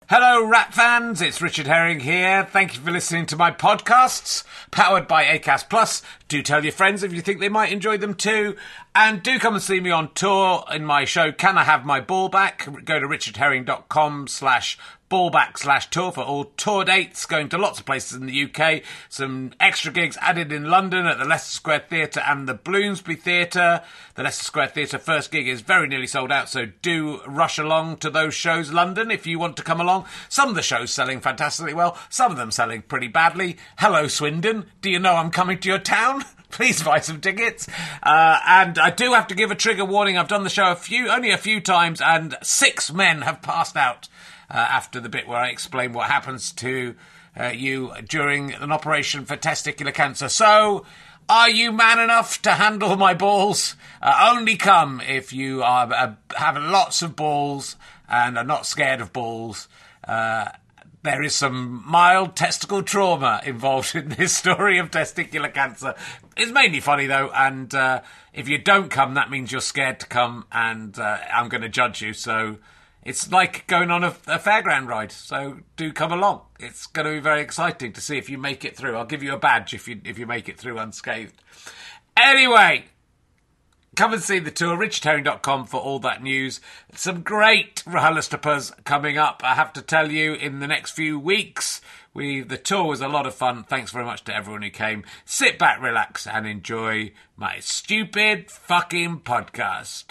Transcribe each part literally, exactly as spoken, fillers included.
Hello, Rat fans. It's Richard Herring here. Thank you for listening to my podcasts, powered by Acast Plus. Do tell your friends if you think they might enjoy them too. And do come and see me on tour in my show, Can I Have My Ball Back? Go to richardherring.com slash ballback slash tour for all tour dates, going to lots of places in the U K. Some extra gigs added in London at the Leicester Square Theatre and the Bloomsbury Theatre. The Leicester Square Theatre first gig is very nearly sold out, so do rush along to those shows, London, if you want to come along. Some of the shows selling fantastically well, some of them selling pretty badly. Hello, Swindon. Do you know I'm coming to your town? Please buy some tickets. Uh, and I do have to give a trigger warning. I've done the show a few, only a few times, and six men have passed out uh, after the bit where I explain what happens to uh, you during an operation for testicular cancer. So, are you man enough to handle my balls? Uh, only come if you are uh, have lots of balls and are not scared of balls. Uh, There is some mild testicle trauma involved in this story of testicular cancer. It's mainly funny, though, and uh, if you don't come, that means you're scared to come, and uh, I'm going to judge you. So it's like going on a, a fairground ride, so do come along. It's going to be very exciting to see if you make it through. I'll give you a badge if you if you make it through unscathed. Anyway, come and see the tour, richard herring dot com for all that news. Some great RHLSTPs coming up, I have to tell you, in the next few weeks. We The tour was a lot of fun. Thanks very much to everyone who came. Sit back, relax, and enjoy my stupid fucking podcast.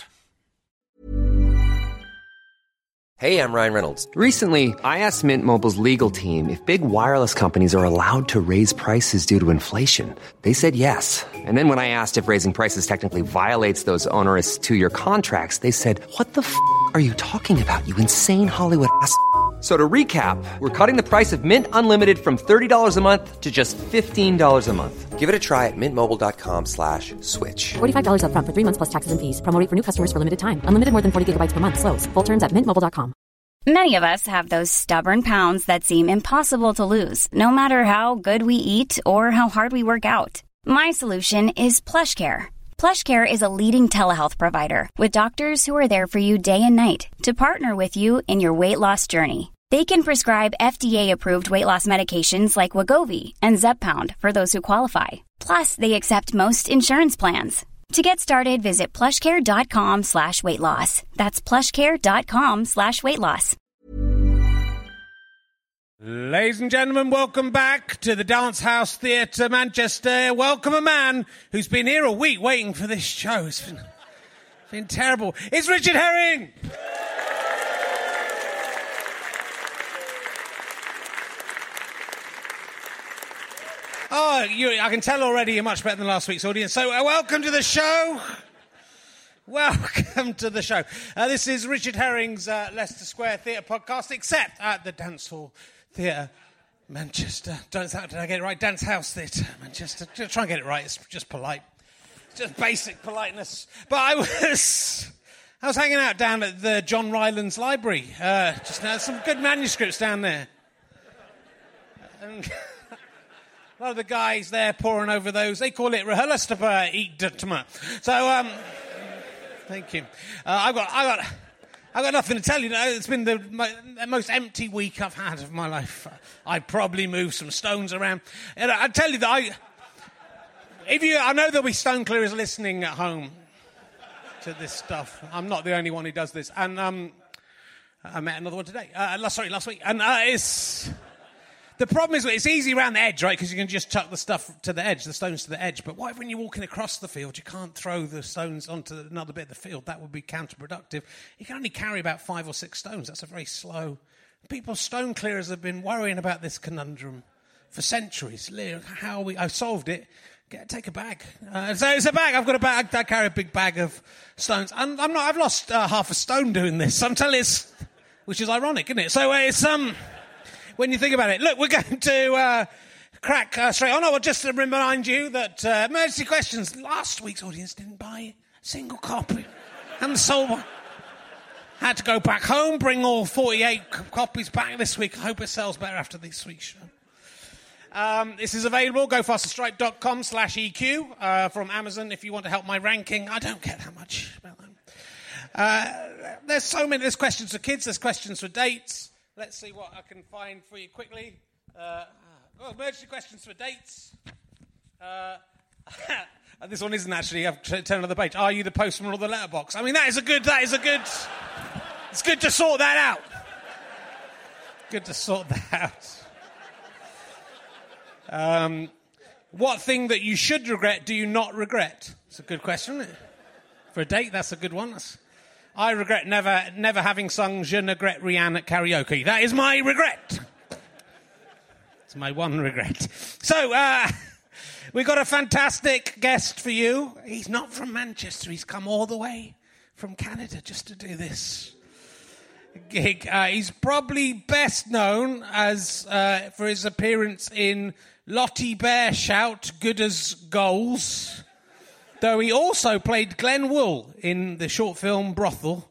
Hey, I'm Ryan Reynolds. Recently, I asked Mint Mobile's legal team if big wireless companies are allowed to raise prices due to inflation. They said yes. And then when I asked if raising prices technically violates those onerous two-year contracts, they said, what the f*** are you talking about, you insane Hollywood ass f- So to recap, we're cutting the price of Mint Unlimited from thirty dollars a month to just fifteen dollars a month. Give it a try at mintmobile.com slash switch. forty-five dollars up front for three months plus taxes and fees. Promo rate for new customers for limited time. Unlimited more than forty gigabytes per month. Slows full terms at mint mobile dot com. Many of us have those stubborn pounds that seem impossible to lose, no matter how good we eat or how hard we work out. My solution is PlushCare. PlushCare is a leading telehealth provider with doctors who are there for you day and night to partner with you in your weight loss journey. They can prescribe F D A-approved weight loss medications like Wegovy and Zepbound for those who qualify. Plus, they accept most insurance plans. To get started, visit plushcare.com slash weight loss. That's plushcare.com slash weight loss. Ladies and gentlemen, welcome back to the Dance House Theatre, Manchester. Welcome a man who's been here a week waiting for this show. It's been, it's been terrible. It's Richard Herring! Oh, you, I can tell already you're much better than last week's audience. So, uh, welcome to the show. Welcome to the show. Uh, this is Richard Herring's uh, Leicester Square Theatre podcast, except at the Dance Hall Theatre, Manchester. Don't, did I get it right? Dance House Theatre, Manchester. Just try and get it right. It's just polite. It's just basic politeness. But I was... I was hanging out down at the John Rylands Library. Uh, just now, some good manuscripts down there. And... A lot of the guys there poring over those. They call it RHLSTP. So, um, thank you. Uh, I've got, I got, I got nothing to tell you. It's been the, my, the most empty week I've had of my life. I probably moved some stones around. And I tell you that I, if you, I know there'll be stone clearers listening at home to this stuff. I'm not the only one who does this. And um, I met another one today. Uh, last, sorry, last week. And uh, it's. The problem is, it's easy around the edge, right? Because you can just chuck the stuff to the edge, the stones to the edge. But what if when you're walking across the field, you can't throw the stones onto another bit of the field? That would be counterproductive. You can only carry about five or six stones. That's a very slow... People, stone clearers, have been worrying about this conundrum for centuries. How we... I solved it. Get, take a bag. Uh, so it's a bag. I've got a bag. I carry a big bag of stones. And I'm not... I've lost uh, half a stone doing this. I'm telling you, it's... Which is ironic, isn't it? So uh, it's... um. When you think about it. Look, we're going to uh, crack uh, straight on. I will just remind you that uh, Emergency Questions, last week's audience didn't buy a single copy. And sold one. Had to go back home, bring all forty-eight c- copies back this week. I hope it sells better after this week's show. Um, this is available, gofasterstripe.com slash EQ uh, from Amazon if you want to help my ranking. I don't care that much about that. Uh, there's so many, there's questions for kids, there's questions for dates. let's see what I can find for you quickly. Uh, oh, emergency questions for dates. Uh, this one isn't actually. I've turned another page. Are you the postman or the letterbox? I mean, that is a good. That is a good. It's good to sort that out. Good to sort that out. Um, what thing that you should regret do you not regret? It's a good question, isn't it? For a date, that's a good one. That's, I regret never never having sung Je ne regrette rien at karaoke. That is my regret. It's my one regret. So, uh, we've got a fantastic guest for you. He's not from Manchester. He's come all the way from Canada just to do this gig. Uh, he's probably best known as uh, for his appearance in Lottie Bear Shout, Good as Goals, though he also played Glenn Wool in the short film Brothel.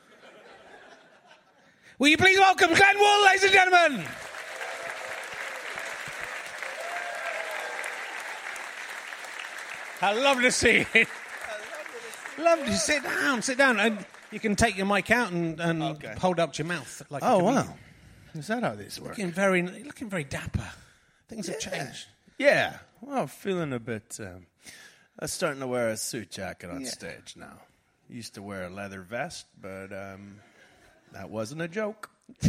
Will you please welcome Glenn Wool, ladies and gentlemen? How lovely to see you. Lovely to sit down, sit down. And you can take your mic out and, and okay. hold up to your mouth. Like oh, wow. Is that how this works? Looking very, looking very dapper. Things have yeah. changed. Yeah. Well, feeling a bit... Um, I'm starting to wear a suit jacket on yeah. stage now. Used to wear a leather vest, but um, that wasn't a joke.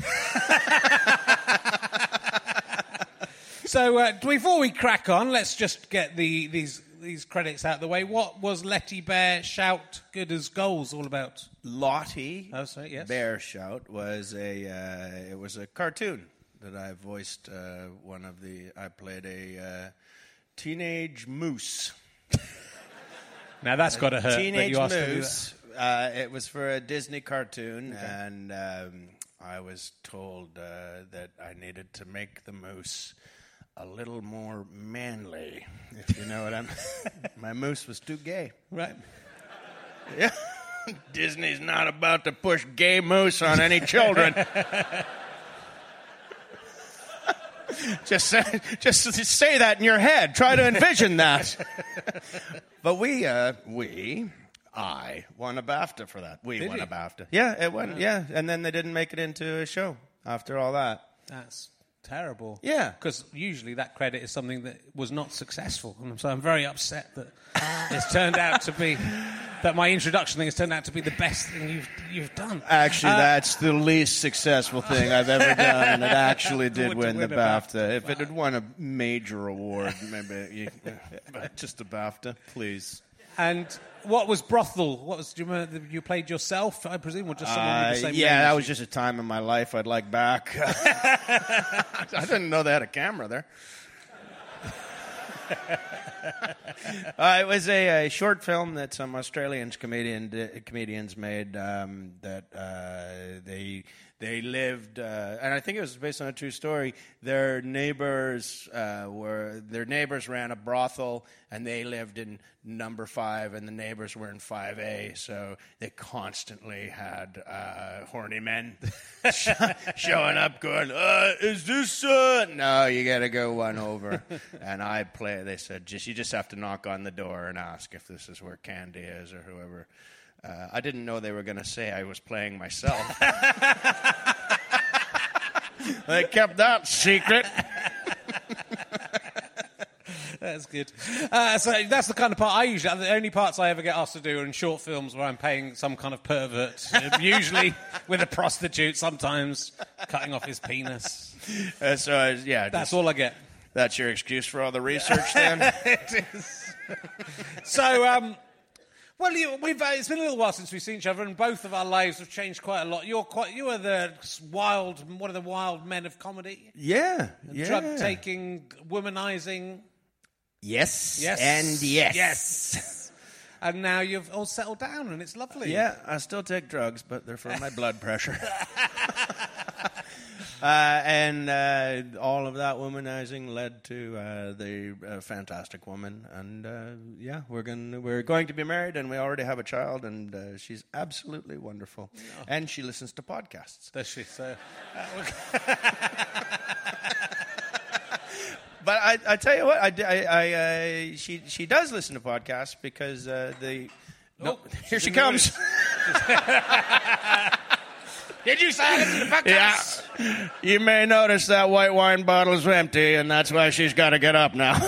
So uh, before we crack on, let's just get the these these credits out of the way. What was Letty Bear Shout Good as Goals all about? Lottie oh, sorry, yes. Bear Shout was a uh, it was a cartoon that I voiced. Uh, one of the I played a uh, teenage moose. Now that's got to hurt. Teenage that you moose. Uh, it was for a Disney cartoon, okay. and um, I was told uh, that I needed to make the moose a little more manly, if you know what I'm... My moose was too gay. Right. Yeah. Disney's not about to push gay moose on any children. just, say, just say that in your head. Try to envision that. But we, uh, we, I won a BAFTA for that. We Did won you? a BAFTA. Yeah, it won. Yeah, and then they didn't make it into a show after all that. That's... terrible. Yeah. Because usually that credit is something that was not successful. And so I'm very upset that it's turned out to be, that my introduction thing has turned out to be the best thing you've you've done. Actually, uh, that's the least successful thing I've ever done, and it actually did win the win BAFTA. BAFTA. If it had won a major award, maybe, you, but just a BAFTA, please. And what was Brothel? What was, do you remember, you played yourself, I presume, or just someone uh, with the same Yeah, name that as was you? just a time in my life I'd like back. I didn't know they had a camera there. uh, it was a, a short film that some Australian comedian, uh, comedians made um, that uh, they... They lived, uh, and I think it was based on a true story. Their neighbors uh, were their neighbors ran a brothel, and they lived in number five, and the neighbors were in five A. So they constantly had uh, horny men showing up, going, uh, "Is this?" Uh? No, you got to go one over. And I play. They said, "Just you just have to knock on the door and ask if this is where Candy is or whoever." Uh, I didn't know they were going to say I was playing myself. They kept that secret. That's good. Uh, so that's the kind of part I usually... The only parts I ever get asked to do are in short films where I'm paying some kind of pervert, usually with a prostitute, sometimes cutting off his penis. Uh, so, uh, yeah. That's just, all I get. That's your excuse for all the research, then? It is. So, um... Well, you, we've, uh, it's been a little while since we've seen each other, and both of our lives have changed quite a lot. You're quite, you are the wild, one of the wild men of comedy. Yeah, yeah. Drug-taking, womanizing. Yes, yes, and yes. Yes. And now you've all settled down, and it's lovely. Yeah, I still take drugs, but they're for my blood pressure. Uh, and uh, all of that womanizing led to uh, the uh, Fantastic Woman, and uh, yeah, we're going we're going to be married, and we already have a child, and uh, she's absolutely wonderful, oh. and she listens to podcasts. Does she? So, but I, I tell you what, I, I, I uh, she she does listen to podcasts because uh, the no, oh, here she comes. Did you say I listen to podcasts? Yeah. You may notice that white wine bottle is empty, and that's why she's got to get up now.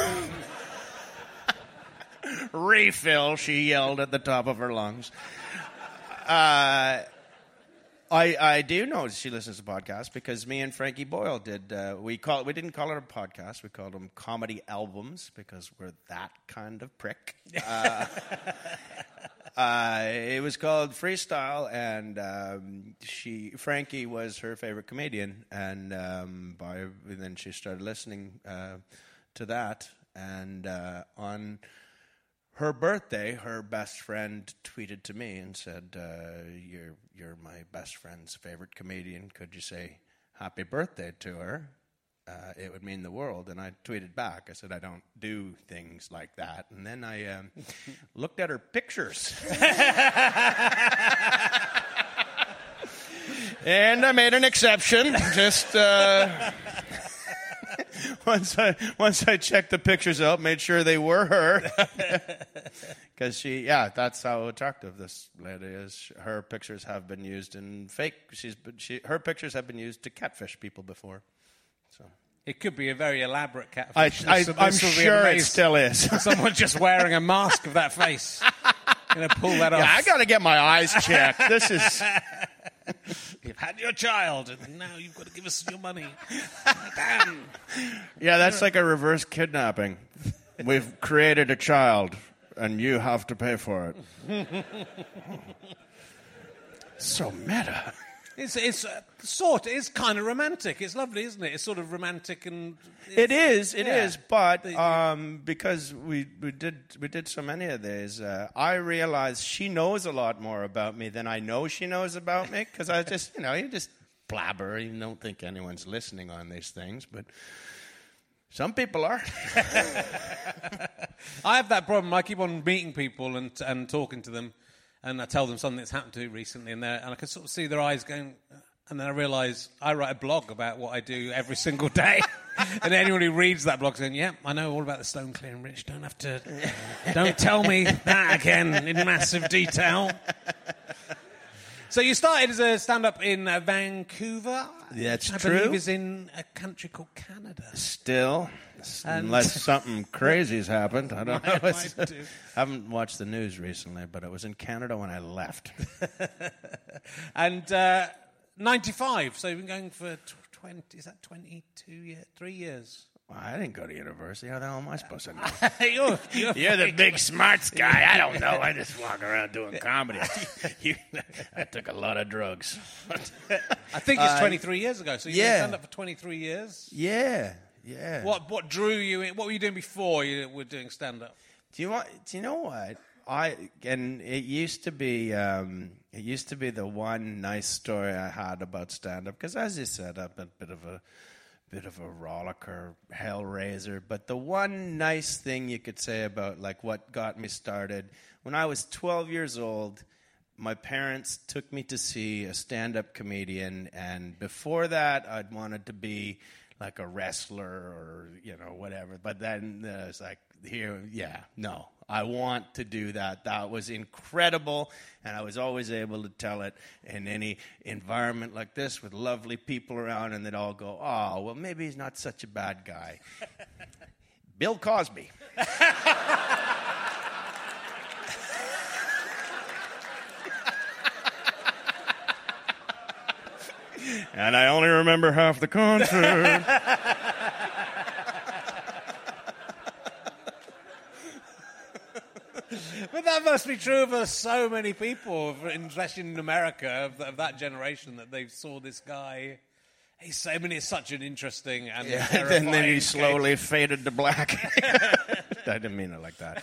Refill, she yelled at the top of her lungs. Uh, I I do know she listens to podcasts because me and Frankie Boyle did. Uh, we call we didn't call it a podcast. We called them comedy albums because we're that kind of prick. Uh, uh, it was called Freestyle, and um, she Frankie was her favorite comedian, and um, by and then she started listening uh, to that, and uh, on her birthday, her best friend tweeted to me and said, uh, you're you're my best friend's favorite comedian. Could you say happy birthday to her? Uh, it would mean the world. And I tweeted back. I said, I don't do things like that. And then I um, looked at her pictures. And I made an exception. Just... Uh, Once I once I checked the pictures out, made sure they were her, because she, yeah, that's how attractive this lady is. Her pictures have been used in fake. She's been, she her pictures have been used to catfish people before. So it could be a very elaborate catfish. I, I, this, I'm this sure it still is. Someone just wearing a mask of that face. Gonna pull that off. Yeah, I got to get my eyes checked. This is. You've had your child, and now you've got to give us your money. Damn. Yeah, that's like a reverse kidnapping. We've created a child, and you have to pay for it. So meta. It's it's uh, sort. It's kind of romantic. It's lovely, isn't it? It's sort of romantic and. It is. It yeah. is. But um, because we we did we did so many of these, uh, I realized she knows a lot more about me than I know she knows about me. Because I just you know you just blabber. You don't think anyone's listening on these things, but some people are. I have that problem. I keep on meeting people and and talking to them. And I tell them something that's happened to me recently, and, and I can sort of see their eyes going, and then I realise I write a blog about what I do every single day. And anyone who reads that blog is going, yeah, I know all about the stone clearing, Rich. Don't have to, don't tell me that again in massive detail. So you started as a stand-up in uh, Vancouver. That's I true. I believe is in a country called Canada. Still, And unless something crazy's happened. I don't know. Might do. I haven't watched the news recently, but it was in Canada when I left. And uh, ninety-five, so you've been going for twenty, is that twenty-two years, three years? Well, I didn't go to university. How the hell am I supposed to know? you're, you're, You're the big smarts guy. I don't know. I just walk around doing comedy. you, I took a lot of drugs. I think it's Uh, twenty-three years ago, so you've yeah. been stand up for twenty-three years. Yeah, yeah. What what drew you in? What were you doing before you were doing stand-up? Do you want? Do you know what? I and it used to be. Um, it used to be the one nice story I had about stand-up because, as you said, I'm a bit of a bit of a rollicker, hellraiser. But the one nice thing you could say about like what got me started when I was twelve years old. My parents took me to see a stand-up comedian, and before that, I'd wanted to be like a wrestler or, you know, whatever. But then uh, it's like, here, yeah, no, I want to do that. That was incredible, and I was always able to tell it in any environment like this with lovely people around, and they'd all go, oh, well, maybe he's not such a bad guy. Bill Cosby. And I only remember half the concert. But that must be true for so many people, especially in America, of, of that generation, that they saw this guy. He's, I mean, it's such an interesting and Yeah, terrifying and then he case. slowly faded to black. I didn't mean it like that.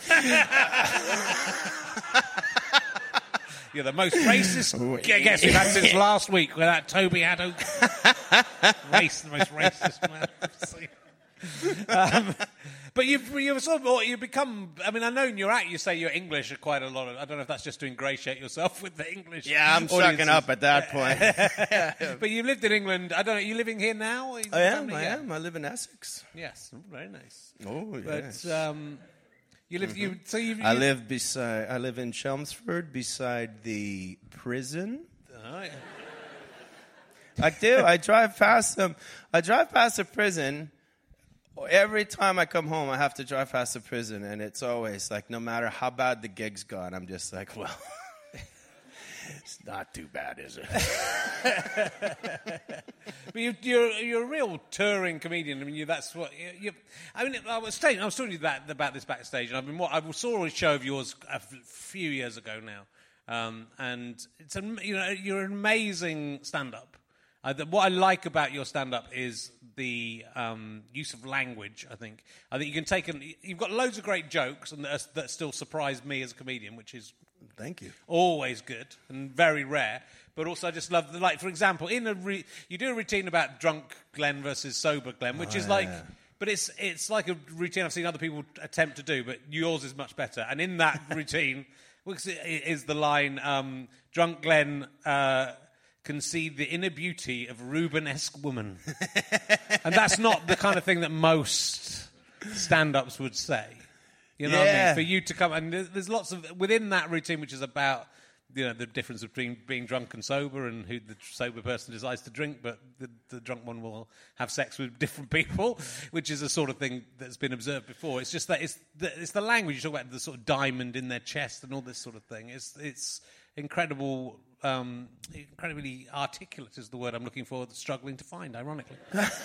You're the most racist guest we've had since last week with that Toby Haddo. Race, the most racist man I've seen. Um, but you've, you've sort of, you become, I mean, I know in your act you say you're English quite a lot. Of, I don't know if that's just to ingratiate yourself with the English. Yeah, I'm sucking up at that point. But you've lived in England, I don't know, are you living here now? I am, I am. I live in Essex. Yes, very nice. Oh, But yes. um, you live, you, so you've... I you- live beside, I live in Chelmsford beside the prison. Oh, yeah. I do. I drive past them. I drive past the prison. Every time I come home, I have to drive past the prison, and it's always like, no matter how bad the gig's gone, I'm just like, well, it's not too bad, is it? But you, you're you're a real touring comedian. I mean, you, that's what you. you I mean, I was staying, I was talking to you about, about this backstage, and I've been. I saw a show of yours a few years ago now, um, and it's a, you know you're an amazing stand-up. Uh, the, what I like about your stand-up is the um, use of language. I think. I think you can take. An, you've got loads of great jokes, and that, that still surprise me as a comedian, which is. Thank you. Always good and very rare. But also I just love, the, like, for example, in a re- you do a routine about drunk Glenn versus sober Glenn, which oh, is like, yeah. but it's it's like a routine I've seen other people attempt to do, but yours is much better. And in that routine is the line, um, drunk Glenn uh, can see the inner beauty of Rubenesque woman. And that's not the kind of thing that most stand-ups would say. You know yeah. what I mean? For you to come, and there's lots of, within that routine, which is about, you know, the difference between being drunk and sober and who the sober person decides to drink, but the, the drunk one will have sex with different people, which is a sort of thing that's been observed before. It's just that it's the, it's the language. You talk about the sort of diamond in their chest and all this sort of thing. It's it's incredible, um, incredibly articulate is the word I'm looking for, struggling to find, ironically.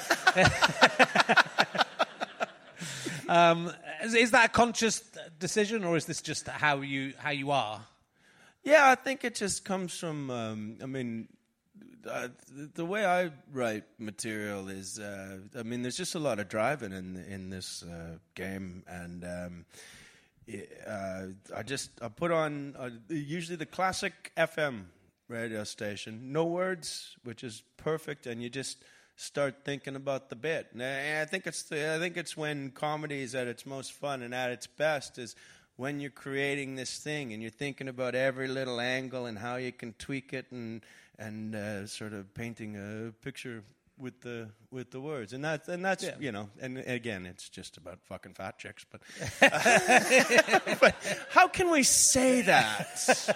Um, is, is that a conscious decision, or is this just how you how you are? Yeah, I think it just comes from. Um, I mean, uh, the, the way I write material is. Uh, I mean, there's just a lot of driving in in this uh, game, and um, it, uh, I just I put on uh, usually the classic F M radio station, no words, which is perfect, and you just. Start thinking about the bit. And I think it's the, I think it's when comedy is at its most fun and at its best is when you're creating this thing and you're thinking about every little angle and how you can tweak it and and uh, sort of painting a picture with the with the words. And that's and that's yeah. you know. And again, it's just about fucking fat chicks. But, but how can we say that?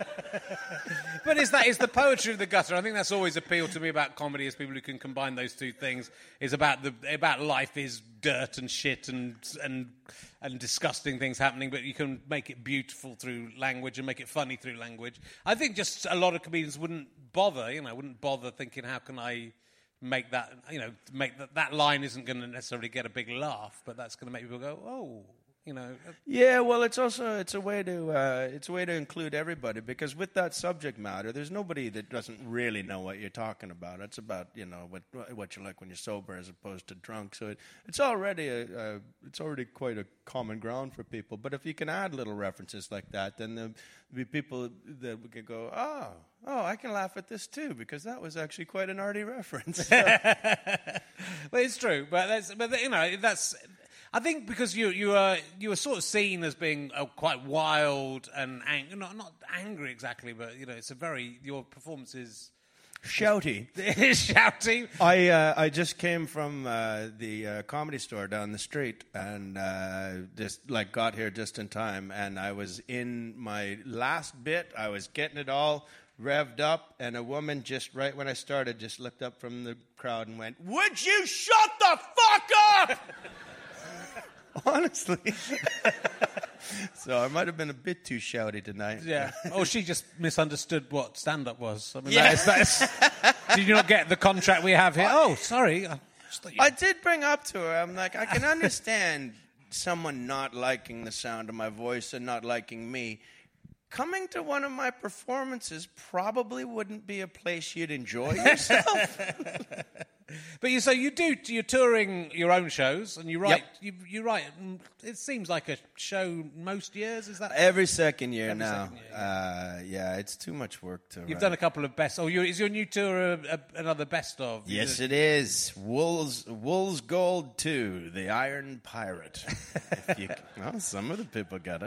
But is that is the poetry of the gutter? I think that's always appealed to me about comedy, is people who can combine those two things. Is about the about life is dirt and shit and and and disgusting things happening, but you can make it beautiful through language and make it funny through language. I think just a lot of comedians wouldn't bother, you know, wouldn't bother thinking, how can I make that, you know, make that that line isn't going to necessarily get a big laugh, but that's going to make people go, oh. You know. Yeah, well, it's also it's a way to uh, it's a way to include everybody, because with that subject matter, there's nobody that doesn't really know what you're talking about. It's about, you know, what what you like when you're sober as opposed to drunk. So it, it's already a, a it's already quite a common ground for people. But if you can add little references like that, then there'll be people that can go, oh, oh, I can laugh at this too, because that was actually quite an arty reference. Well, it's true, but that's but you know that's. I think because you you are you were sort of seen as being uh, quite wild and ang- not not angry exactly, but you know it's a very your performance is shouty. shouty. I uh, I just came from uh, the uh, Comedy Store down the street and uh, just like got here just in time, and I was in my last bit. I was getting it all revved up, and a woman just right when I started just looked up from the crowd and went, "Would you shut the fuck up?" Honestly. So I might have been a bit too shouty tonight. Yeah. Oh, she just misunderstood what stand-up was. I mean, yeah. that is, that is, did you not get the contract we have here? Oh, sorry. I, I did bring up to her, I'm like, I can understand someone not liking the sound of my voice and not liking me. Coming to one of my performances probably wouldn't be a place you'd enjoy yourself. But you so you do you're touring your own shows and you write yep. you you write it seems like a show most years, is that every second year every now second year, yeah. Uh, yeah it's too much work to you've write. Done a couple of best oh you, is your new tour a, a, another best of yes it is Wolves Wolves Gold two The Iron Pirate. If you, well, some of the people got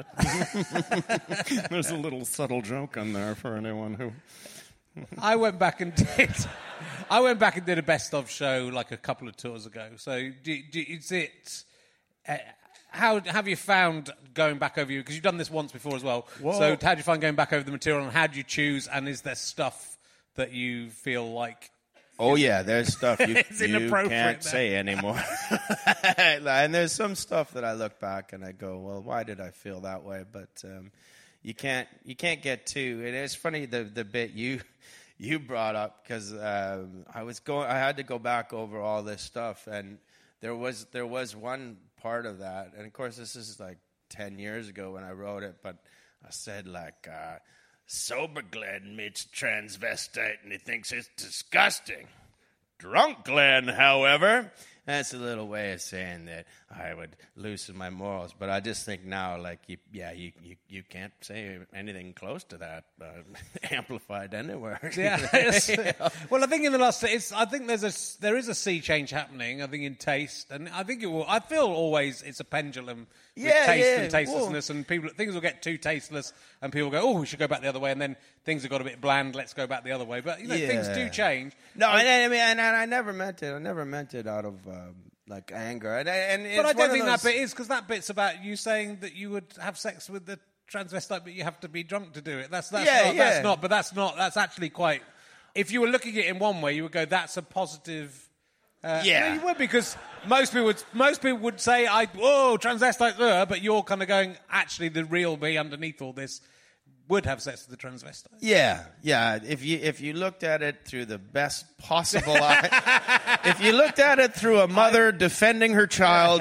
it. There's a little subtle joke on there for anyone who I went back and did. I went back and did a best of show like a couple of tours ago. So, do, do, is it? Uh, how have you found going back over you? Because you've done this once before as well. Whoa. So, how do you find going back over the material, and how do you choose? And is there stuff that you feel like Oh yeah, there's stuff you, It's you inappropriate can't now. say anymore. And there's some stuff that I look back and I go, well, why did I feel that way? But um, you can't you can't get too. And it's funny the the bit you you brought up because um, I was going. I had to go back over all this stuff, and there was there was one part of that, and of course this is like ten years ago when I wrote it, but I said like. Uh, Sober Glenn meets transvestite and he thinks it's disgusting. Drunk Glenn, however, that's a little way of saying that I would loosen my morals. But I just think now, like, you, yeah, you, you, you can't say anything close to that uh, amplified anywhere. Yeah. Yes. Well, I think in the last, it's, I think there's a there is a sea change happening. I think in taste, and I think it will. I feel always it's a pendulum with Yeah, taste yeah. and tastelessness, and people things will get too tasteless, and people go, oh, we should go back the other way, and then things have got a bit bland. Let's go back the other way. But you know, Yeah. things do change. No, and, I mean, and, and I never meant it. I never meant it out of um, like anger. And, and it's But I one don't of think those- that bit is, because that bit's about you saying that you would have sex with the transvestite, but you have to be drunk to do it. That's that's Yeah, not, yeah. that's not. But that's not. That's actually quite. If you were looking at it in one way, you would go, "That's a positive." Uh, Yeah. no, you would, because most people would most people would say, "I whoa transvestite," uh, but you're kind of going, actually, the real me underneath all this would have sex with the transvestite. Yeah, yeah. If you if you looked at it through the best possible eye, if you looked at it through a mother defending her child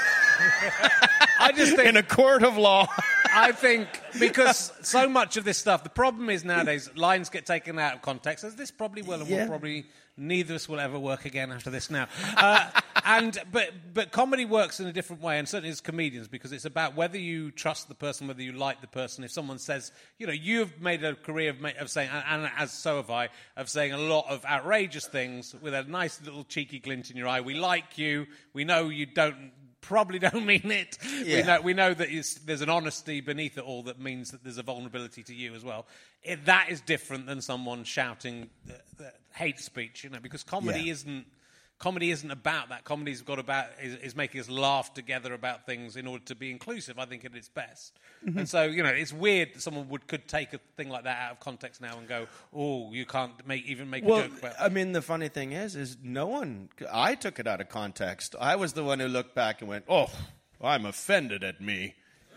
I just think in a court of law. I think because so much of this stuff, the problem is nowadays lines get taken out of context, as this probably will, and Yeah. will probably neither of us will ever work again after this now. Uh, and but but comedy works in a different way, and certainly as comedians, because it's about whether you trust the person, whether you like the person. If someone says, you know, you've made a career of, ma- of saying, and, and as so have I, of saying a lot of outrageous things with a nice little cheeky glint in your eye. We like you. We know you don't. Probably don't mean it. Yeah. We know we know that it's, there's an honesty beneath it all that means that there's a vulnerability to you as well. It, that is different than someone shouting the, the hate speech, you know, because comedy Yeah. isn't comedy isn't about that. Comedy's got about is, is making us laugh together about things in order to be inclusive. I think at its best. Mm-hmm. And so, you know, it's weird that someone would could take a thing like that out of context now and go, "Oh, you can't make even make Well, a joke about." I mean, the funny thing is, is no one. I took it out of context. I was the one who looked back and went, "Oh, I'm offended at me."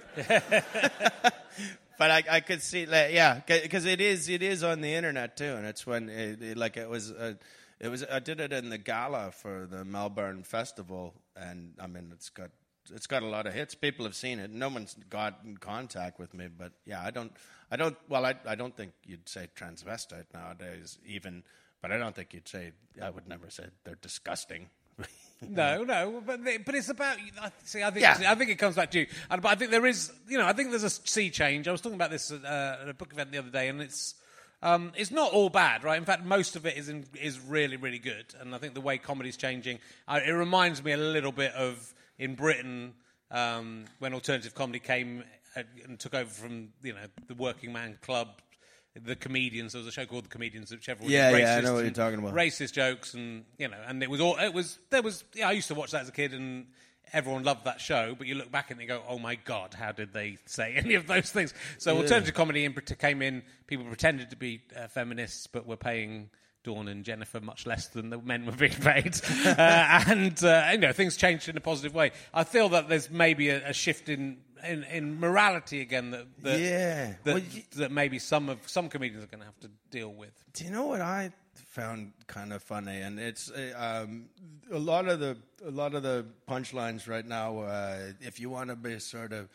But I, I could see, like, yeah, because it is, it is on the internet too, and it's when, it, it, like, it was, uh, it was. I did it in the gala for the Melbourne Festival, and I mean, it's got, it's got a lot of hits. People have seen it. No one's got in contact with me, but yeah, I don't, I don't. Well, I, I don't think you'd say transvestite nowadays, even. But I don't think you'd say. I would never say they're disgusting. No, no, but they, but it's about. I- See, I think Yeah. I think it comes back to you. And, but I think there is, you know, I think there's a sea change. I was talking about this at, uh, at a book event the other day, and it's um, it's not all bad, right? In fact, most of it is in, is really, really good. And I think the way comedy's changing, uh, it reminds me a little bit of in Britain um, when alternative comedy came uh, and took over from, you know, the working man club. The Comedians. There was a show called The Comedians, which everyone Yeah, did yeah, I racist know what and- you're talking about. Racist jokes, and you know, and it was all. It was there was. Yeah, I used to watch that as a kid, and everyone loved that show. But you look back and you go, "Oh my God, how did they say any of those things?" So alternative comedy in, came in. People pretended to be uh, feminists, but were paying Dawn and Jennifer much less than the men were being paid, uh, and uh, you know, things changed in a positive way. I feel that there's maybe a, a shift in. In, in morality again, that that, Yeah. that, Well, you- that maybe some of some comedians are going to have to deal with. Do you know what I found kind of funny? And it's uh, um, a lot of the a lot of the punchlines right now. Uh, if you want to be sort of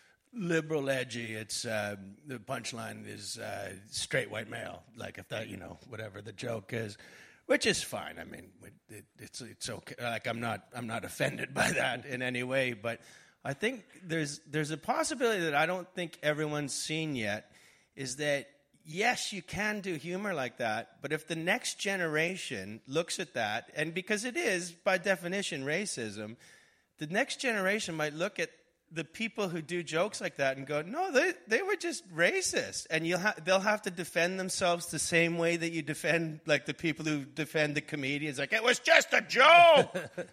liberal edgy, it's uh, the punchline is uh, straight white male. Like if that, you know, whatever the joke is, which is fine. I mean, it, it's it's okay. Like I'm not I'm not offended by that in any way, but I think there's there's a possibility that I don't think everyone's seen yet. Is that yes, you can do humor like that, but if the next generation looks at that, and because it is, by definition, racism, the next generation might look at the people who do jokes like that and go, no, they they were just racist. And you'll ha- they'll have to defend themselves the same way that you defend, like, the people who defend the comedians. Like, it was just a joke!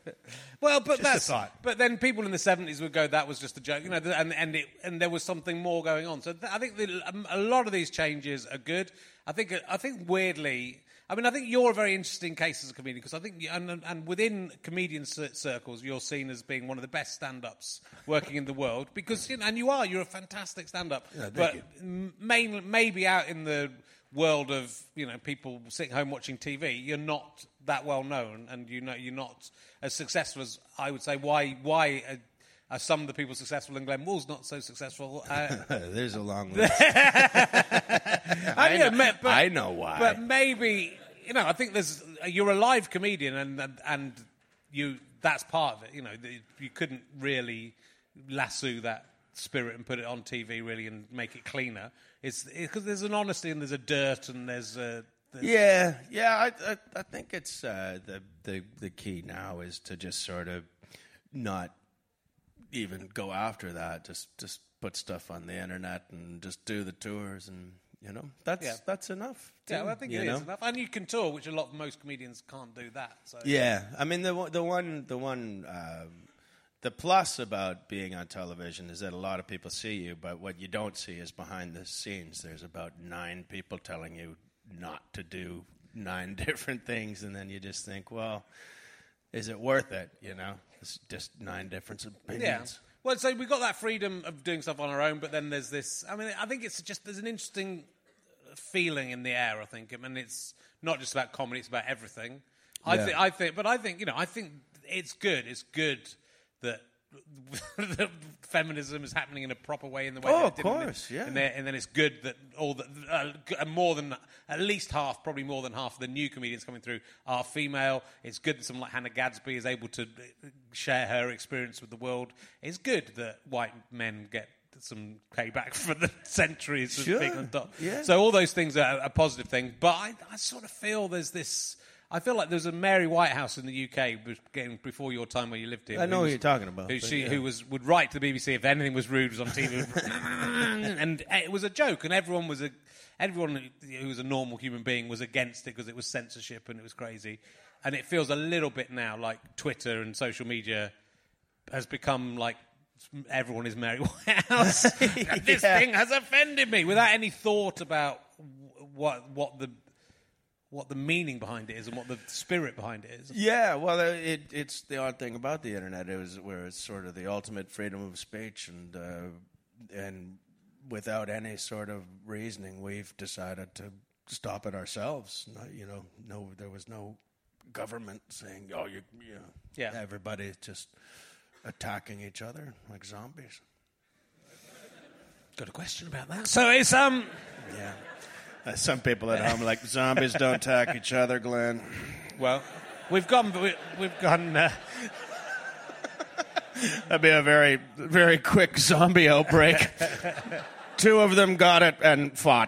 Well, but Just a that's thought. but then people in the seventies would go, "That was just a joke," you know, and and it, and there was something more going on. So th- I think the, um, a lot of these changes are good. I think I think weirdly, I mean, I think you're a very interesting case as a comedian because I think, you, and, and within comedian circles, you're seen as being one of the best stand-ups working in the world because, you know, and you are, you're a fantastic stand-up. Yeah, thank but you. m- main, maybe out in the world of, you know, people sitting home watching T V, you're not that well known, and you know, you're not as successful as I would say. Why? Why? Uh, Are some of the people successful and Glenn Wool's not so successful? Uh, There's a long list. I, I, know, know, but, I know why. But maybe, you know, I think there's you're a live comedian, and and, and you that's part of it. You know, the, you couldn't really lasso that spirit and put it on T V really and make it cleaner. It's because there's an honesty and there's a dirt and there's a. There's yeah, yeah. I, I, I think it's uh, the the the key now is to just sort of not even go after that. Just just put stuff on the internet and just do the tours, and you know that's Yeah. that's enough. Yeah, too, well, I think you it know? is enough, and you can tour, which a lot of most comedians can't do that. So. Yeah, I mean the one- the one the one um, the plus about being on television is that a lot of people see you, but what you don't see is behind the scenes. There's about nine people telling you not to do nine different things, and then you just think, well, is it worth it? You know, it's just nine different opinions. Yeah. Well, so we've got that freedom of doing stuff on our own, but then there's this. I mean, I think it's just there's an interesting feeling in the air. I think. I mean, it's not just about comedy; it's about everything. I Yeah. think. I think. But I think you know. I think it's good. It's good that. that feminism is happening in a proper way in the way Oh, that of it did in the- course, yeah. and, there- and then it's good that all the uh, g- uh, more than at least half, probably more than half of the new comedians coming through are female. It's good that someone like Hannah Gadsby is able to uh, share her experience with the world. It's good that white men get some payback for the centuries of Sure, being on top. yeah. So all those things are a positive thing. But I, I sort of feel there's this. I feel like there was a Mary Whitehouse in the U K getting before your time when you lived here. I know who what was- you're talking about, Who, but she, yeah. who was would write to the B B C if anything was rude was on T V, and it was a joke, and everyone was a everyone who was a normal human being was against it because it was censorship and it was crazy. And it feels a little bit now like Twitter and social media has become like everyone is Mary Whitehouse. This Yeah. thing has offended me without any thought about what what the what the meaning behind it is and what the spirit behind it is. Yeah, well, uh, it, it's the odd thing about the internet is where it's sort of the ultimate freedom of speech, and uh, and without any sort of reasoning, we've decided to stop it ourselves. No, you know, no, there was no government saying, "Oh, you, you know, Yeah. everybody's just attacking each other like zombies." Got a question about that? So it's um. Yeah. Uh, some people at home are like, zombies don't attack each other, Glenn. Well, we've gone. We, we've gone. Uh, That'd be a very, very quick zombie outbreak. Two of them got it and fought.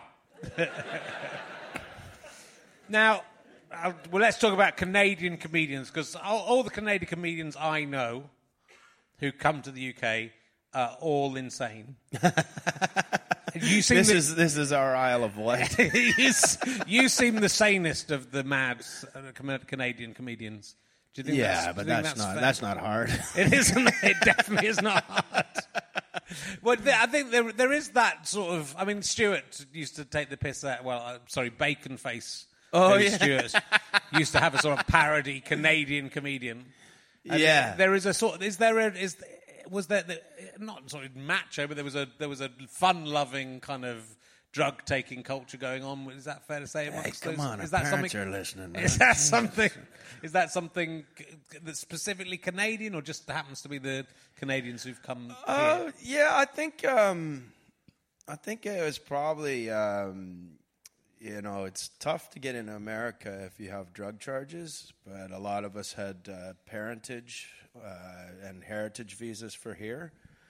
now, uh, well, let's talk about Canadian comedians because all, all the Canadian comedians I know who come to the U K are all insane. You seem This the, is this is our Isle of Wight. you, s- you seem the sanest of the mad uh, com- Canadian comedians. Do you think Yeah, that's, but do you think that's not fair? that's not hard. It isn't. It definitely is not hard. Well, there, I think there there is that sort of. I mean, Stuart used to take the piss out. Well, uh, sorry, Bacon Face. Oh, who yeah. Stuart used to have a sort of parody Canadian comedian. And Yeah. there is a sort. Is there a is was there the, not sort of macho, but there was a there was a fun-loving kind of drug-taking culture going on. Is that fair to say? Hey, amongst come those? on, is our that parents something? are listening, man. Is that something? Is that something that's specifically Canadian, or just happens to be the Canadians who've come Uh, here? yeah, I think um, I think it was probably um, you know it's tough to get into America if you have drug charges, but a lot of us had uh, parentage uh, and heritage visas for here.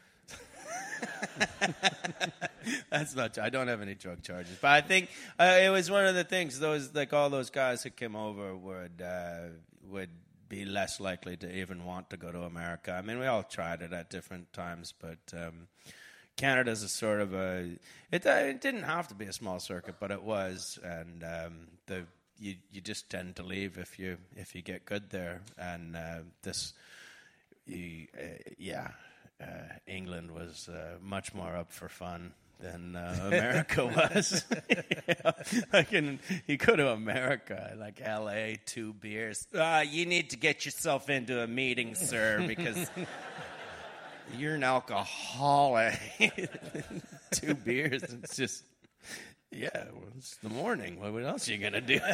That's not true. I don't have any drug charges, but I think uh, it was one of the things. Those like all those guys that came over would uh, would be less likely to even want to go to America. I mean, we all tried it at different times, but um, Canada's a sort of a. It, uh, it didn't have to be a small circuit, but it was, and um, the you you just tend to leave if you if you get good there, and uh, this, you, uh, yeah. Uh, England was uh, much more up for fun than uh, America was. Yeah. Like in, you go to America, like L A, two beers. Uh, you need to get yourself into a meeting, sir, because you're an alcoholic. Two beers, it's just, yeah, well, it's the morning. What else are you going to do?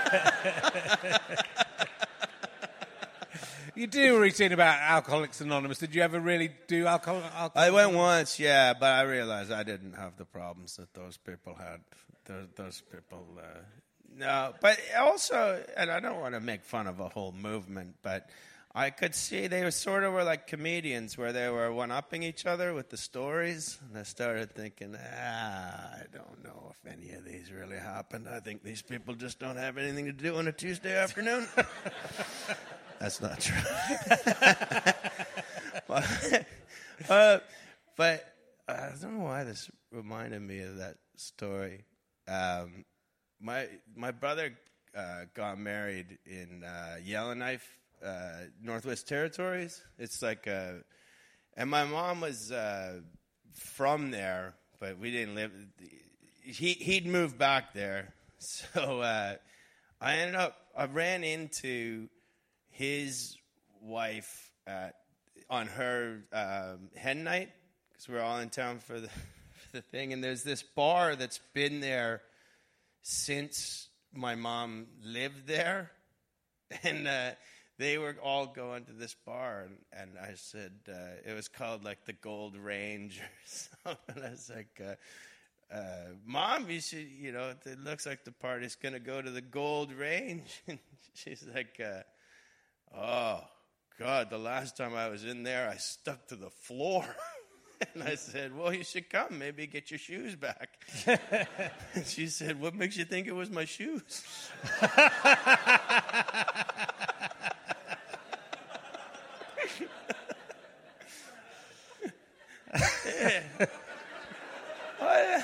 You do a routine about Alcoholics Anonymous. Did you ever really do alcohol? alcohol I went once, yeah, but I realized I didn't have the problems that those people had. Those, those people, uh, no. But also, and I don't want to make fun of a whole movement, but I could see they were sort of were like comedians where they were one-upping each other with the stories. And I started thinking, ah, I don't know if any of these really happened. I think these people just don't have anything to do on a Tuesday afternoon. That's not true. but, uh, but I don't know why this reminded me of that story. Um, my my brother uh, got married in uh, Yellowknife, uh, Northwest Territories. It's like a, and my mom was uh, from there, but we didn't live. He he'd moved back there, so uh, I ended up. I ran into his wife at, on her um, hen night, because we're all in town for the, for the thing. And there's this bar that's been there since my mom lived there. And uh, they were all going to this bar. And, and I said, uh, it was called like the Gold Range or something. I was like, uh, uh, Mom, you should, you know, it looks like the party's going to go to the Gold Range. And she's like, uh, oh, God, the last time I was in there, I stuck to the floor. And I said, well, you should come. Maybe get your shoes back. And she said, what makes you think it was my shoes? Yeah. What?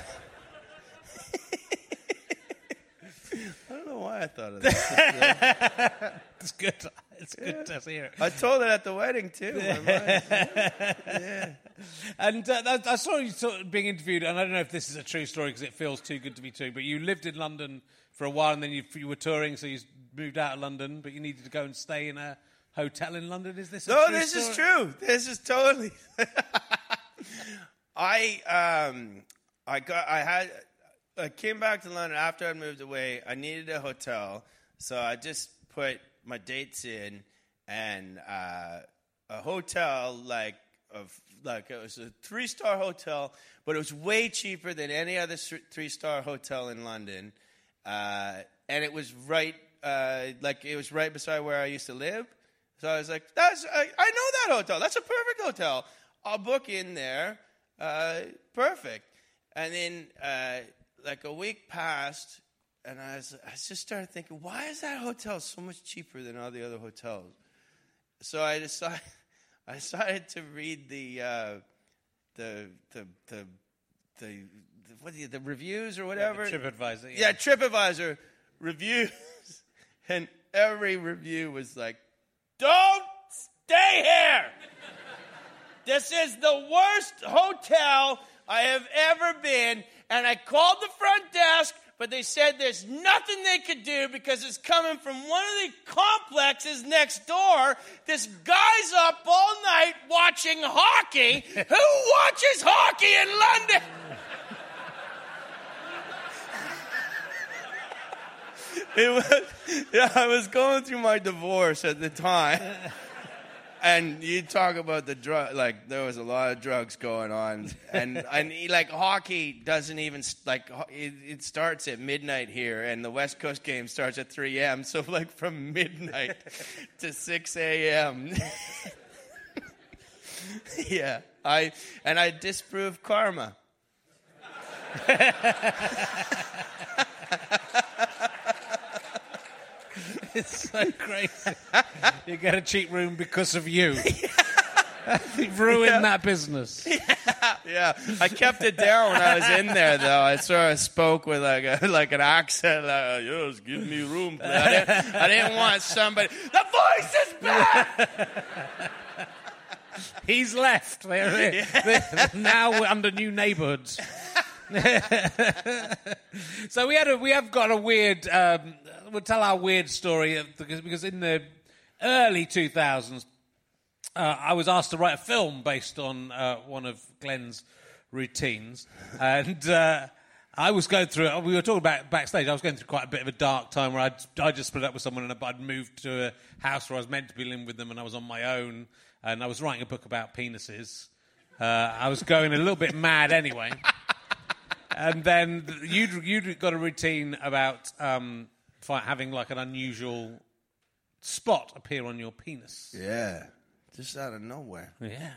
I don't know why I thought of that. It's good. It's good yeah. to hear. I told it at the wedding too. Yeah. And uh, I saw you sort of being interviewed, and I don't know if this is a true story because it feels too good to be true. But you lived in London for a while, and then you, you were touring, so you moved out of London, but you needed to go and stay in a hotel in London. Is this? A no, true this story? is true. This is totally. I um I got I had I came back to London after I moved away. I needed a hotel, so I just put my dates in, and uh, a hotel like of like it was a three star hotel, but it was way cheaper than any other three star hotel in London, uh, and it was right uh, like it was right beside where I used to live. So I was like, "That's I, I know that hotel. That's a perfect hotel. I'll book in there. Uh, perfect." And then uh, like a week passed. And I, was, I just started thinking, why is that hotel so much cheaper than all the other hotels? So I decided, I decided to read the, uh, the, the, the, the, the, what the, the reviews or whatever. Yeah, TripAdvisor. Yeah. yeah, TripAdvisor reviews, and every review was like, "Don't stay here. This is the worst hotel I have ever been." And I called the front desk, but they said there's nothing they could do because it's coming from one of the complexes next door. This guy's up all night watching hockey. Who watches hockey in London? It was, yeah, I was going through my divorce at the time. And you talk about the drug, like there was a lot of drugs going on, and and like hockey doesn't even like it, it starts at midnight here, and the West Coast game starts at three a.m. So like from midnight to six a.m. Yeah, I and I disproved karma. It's so crazy. You get a cheap room because of you. You've ruined yeah. that business. Yeah, yeah. I kept it down when I was in there, though. I sort of spoke with like a, like an accent, like, "Yes, give me room." I didn't, I didn't want somebody. The voice is back. He's left. They're, yeah. they're now we're under new neighbourhoods. So we had a we have got a weird. Um, we'll tell our weird story because because in the early two thousands, uh, I was asked to write a film based on uh, one of Glenn's routines, and uh, I was going through. We were talking about backstage. I was going through quite a bit of a dark time where I'd I just split up with someone and I'd moved to a house where I was meant to be living with them, and I was on my own, and I was writing a book about penises. Uh, I was going a little bit mad anyway. And then you'd, you'd got a routine about um, having like an unusual spot appear on your penis. Yeah, just out of nowhere. Yeah.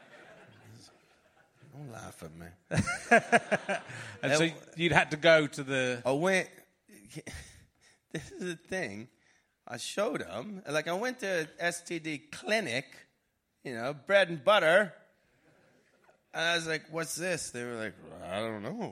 Don't laugh at me. And so you'd had to go to the... I went... This is the thing. I showed them. Like, I went to an S T D clinic, you know, bread and butter. And I was like, what's this? They were like, I don't know.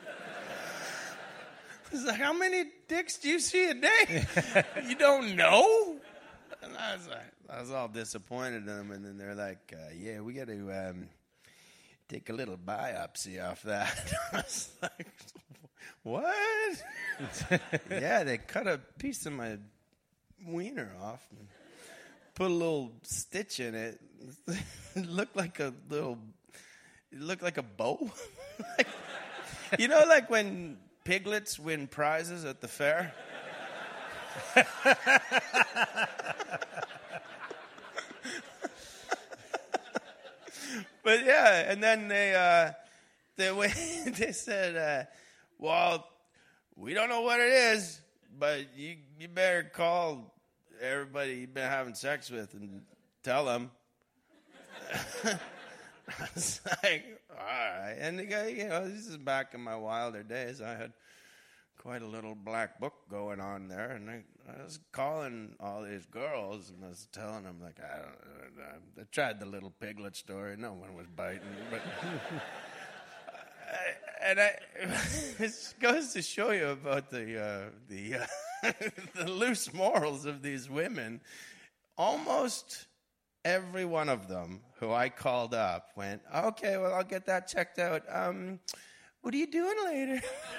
I was like, how many dicks do you see a day? You don't know? And I was like, I was all disappointed in them. And then they're like, uh, yeah, we got to um, take a little biopsy off that. I was like, what? Yeah, they cut a piece of my wiener off and put a little stitch in it. It looked like a little, it looked like a bow. Like, you know, like when piglets win prizes at the fair? But yeah, and then they uh, they they said, uh, well, we don't know what it is, but you you better call everybody you've been having sex with and tell them. I was like, all right. And the guy, you know, this is back in my wilder days. I had quite a little black book going on there, and I, I was calling all these girls, and I was telling them, like, I don't know. I tried the little piglet story. No one was biting. But I, and I, it goes to show you about the uh, the uh, the loose morals of these women. Almost every one of them who I called up went, okay, well, I'll get that checked out. Um, what are you doing later?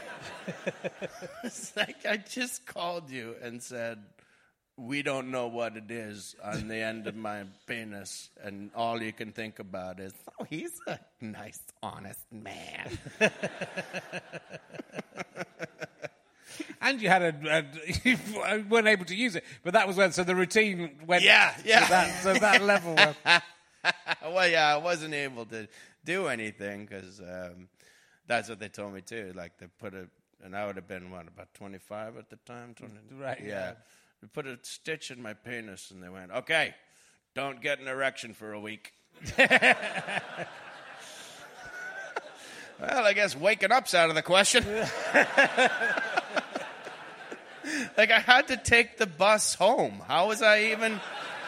It's like, I just called you and said, we don't know what it is on the end of my penis, and all you can think about is, oh, he's a nice, honest man. And you had a, a you weren't able to use it, but that was when. So the routine went. Yeah, yeah. To that, so that level. Of, well, yeah, I wasn't able to do anything because um, that's what they told me too. Like they put a, and I would have been what, about twenty-five at the time. twenty, right. Yeah. yeah. They put a stitch in my penis, and they went, "Okay, don't get an erection for a week." Well, I guess waking up's out of the question. Like, I had to take the bus home. How was I even...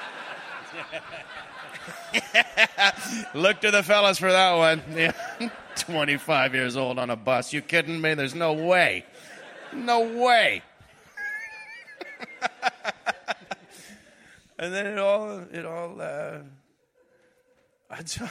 Look to the fellas for that one. Yeah. twenty-five years old on a bus. You kidding me? There's no way. No way. And then it all... It all... Uh, I, just,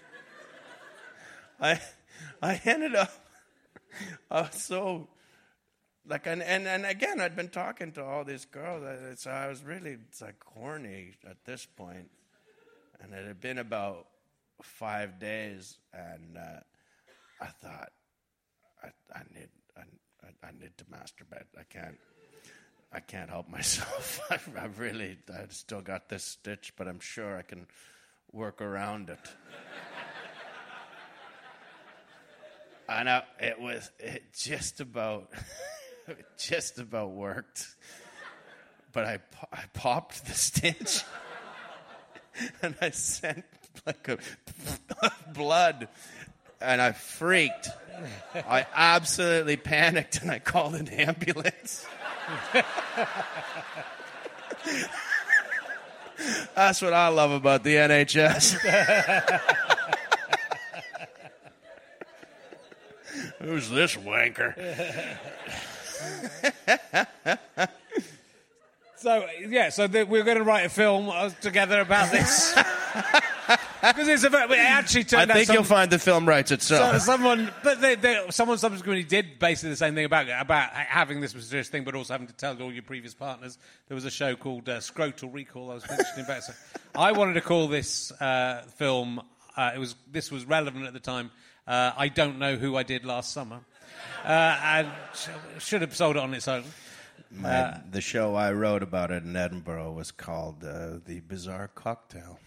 I, I ended up... I was so... Like and, and and again, I'd been talking to all these girls, so I was really it's like horny at this point, and it had been about five days, and uh, I thought, I, I need I, I need to masturbate. I can't I can't help myself. I, I really I still got this stitch, but I'm sure I can work around it. And I, it was it just about. It just about worked, but I, I popped the stitch, and I sent like a blood, and I freaked. I absolutely panicked, and I called an ambulance. That's what I love about the N H S. Who's this wanker? So yeah, so the, we're going to write a film together about this. Because it's a very, it actually turned I think out you'll some, find the film writes itself. so, someone, but they, they, someone subsequently did basically the same thing about about having this mysterious thing, but also having to tell all your previous partners. There was a show called uh, Scrotal Recall I was mentioning about. So I wanted to call this uh, film. Uh, it was this was relevant at the time. Uh, I don't know who I did last summer, uh, and sh- should have sold it on its own. My, uh, the show I wrote about it in Edinburgh was called uh, The Bizarre Cocktail.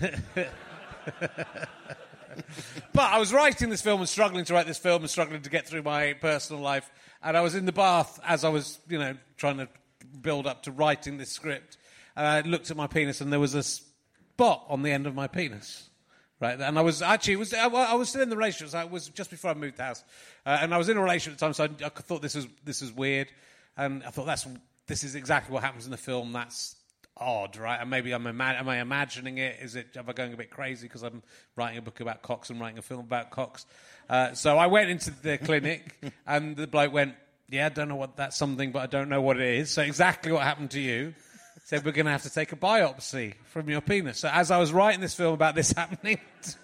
But I was writing this film and struggling to write this film and struggling to get through my personal life. And I was in the bath as I was, you know, trying to build up to writing this script. And I looked at my penis and there was a spot on the end of my penis. Right, and I was actually, it was, I, I was still in the relationship. So it was just before I moved house. Uh, and I was in a relationship at the time, so I, I thought this was, this was weird. And I thought, that's this is exactly what happens in the film. That's odd, right? And maybe I'm ima- am I imagining it? Is it? Am I going a bit crazy because I'm writing a book about cocks and writing a film about cocks? Uh, so I went into the clinic, and the bloke went, "Yeah, I don't know what that's something, but I don't know what it is." So exactly what happened to you. Said we're going to have to take a biopsy from your penis. So as I was writing this film about this happening,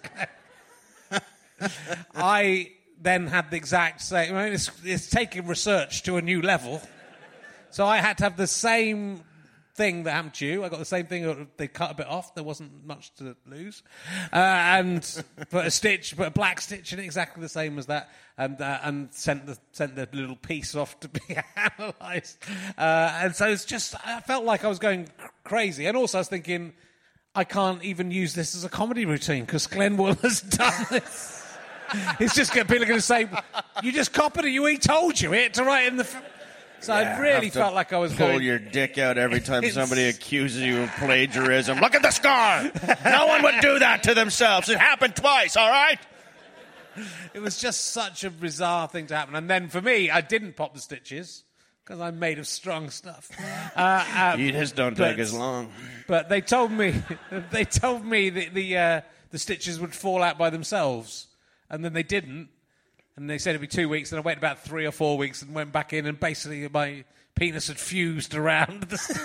I then had the exact same. I mean, it's, it's taking research to a new level. So I had to have the same thing that happened to you. I got the same thing. They cut a bit off. There wasn't much to lose. Uh, and put a stitch, put a black stitch in it, exactly the same as that. And uh, and sent the sent the little piece off to be analysed. Uh, and so it's just, I felt like I was going cr- crazy. And also I was thinking, I can't even use this as a comedy routine because Glenn Wool has done this. It's just going people are going to say, you just copied it. You, he told you it to write in the... F-. So Yeah, I really have to felt like I was pull going... your dick out every time It's- somebody accuses you of plagiarism. Look at the scar! No one would do that to themselves. It happened twice, all right? It was just such a bizarre thing to happen. And then for me, I didn't pop the stitches because I'm made of strong stuff. Uh, um, You just don't but- take as long. But they told me, they told me that the uh, the stitches would fall out by themselves, and then they didn't. And they said it'd be two weeks, and I waited about three or four weeks and went back in, and basically my penis had fused around the stitch.